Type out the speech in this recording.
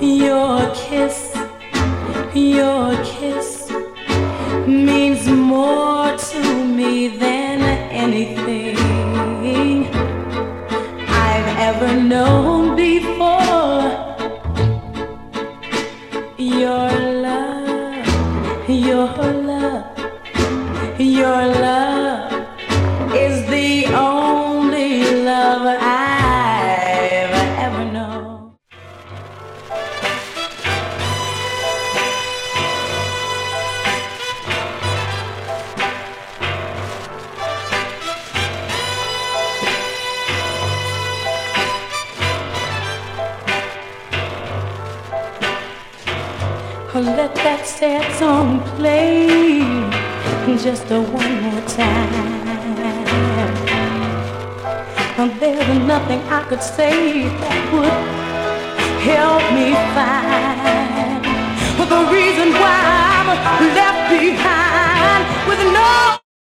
Your kiss means more to me than anything I've ever known before. Your love, your love, your love is the only love I've ever known. Let that sad song play just one more time. There's nothing I could say that would help me find